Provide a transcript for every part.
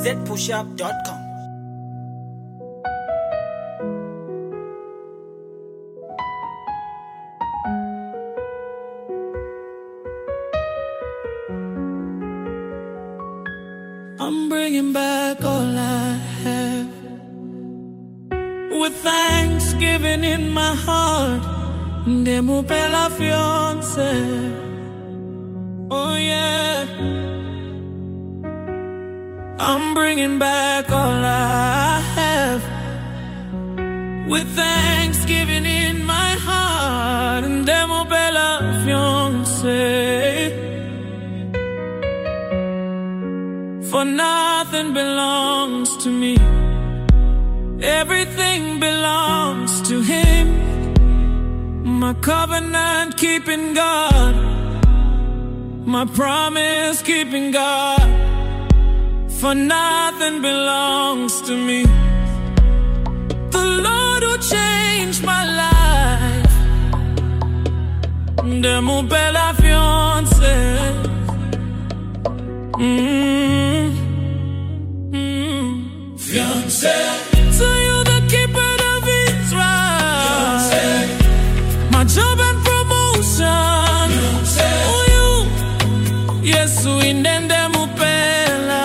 zpush-up.com. I'm bringing back all I have, with thanksgiving in my heart. Demo bella fiance. Oh yeah, I'm bringing back all I have, with thanksgiving in my heart. Demo bella fiance. For nothing belongs to me, everything belongs to Him. My covenant keeping God, my promise keeping God. For nothing belongs to me. The Lord who changed my life, Demo bella fiance. Fiance, to you the keeper of Israel, fiance. My job and promotion, fiance. Oh you, yes we nende mupela,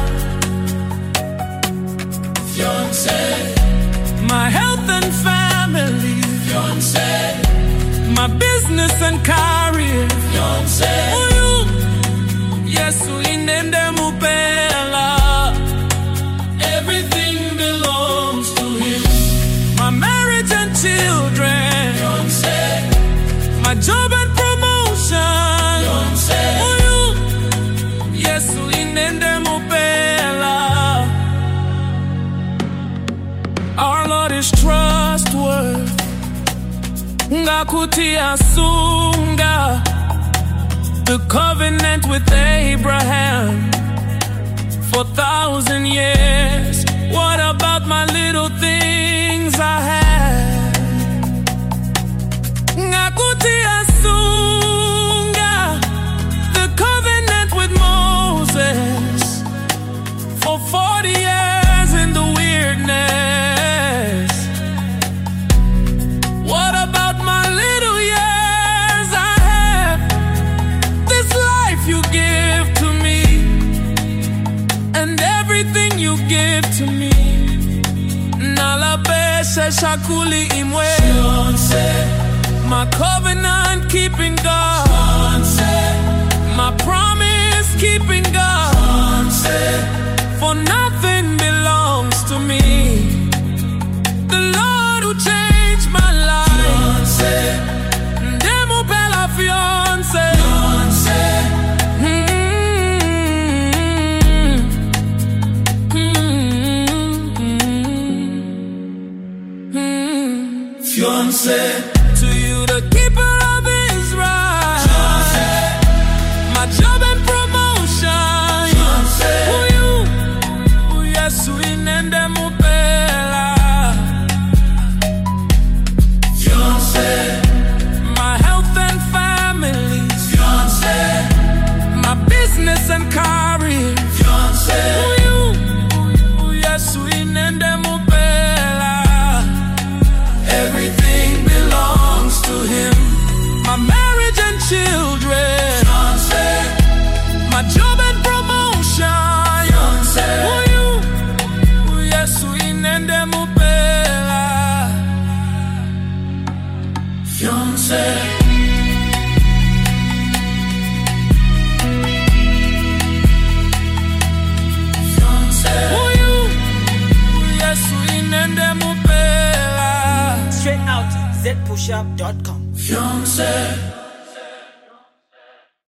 fiance. My health and family, fiance. My business and career, fiance. Oh you, yes we nende mupela. Everything belongs to Him. My marriage and children, fiance. My job and promotion, fiance. Oh you, yes we nende mupela. Our Lord is trustworthy. Ngakuti asunga the covenant with Abraham for 1,000 years. What about my little things I have? Ngakuti asunga the covenant with Moses for 40 years in the weirdness. What about my little years I have? This life you give to me, and everything you give to me. Nalabeshe shakuli imwe, my covenant keeping God, my promise keeping God. For nothing belongs to me. The Lord who changed my life, Demo bella fiance. Fiance, to you the keeper of Israel, fiance. My job and promotion, fiance. Oh you, oh yes we nende mupela, fiance. My health and family, fiance. My business and career, fiance. Oh you, oh yes we nende mupela. Everything belongs to Him. My marriage and children, fiance. My job and promotion, fiance. Oh you, oh yes we nende mupela, fiance. Fiance. Oh you, oh yes we nende mupela. Straight out zpush-up.com. Fiance.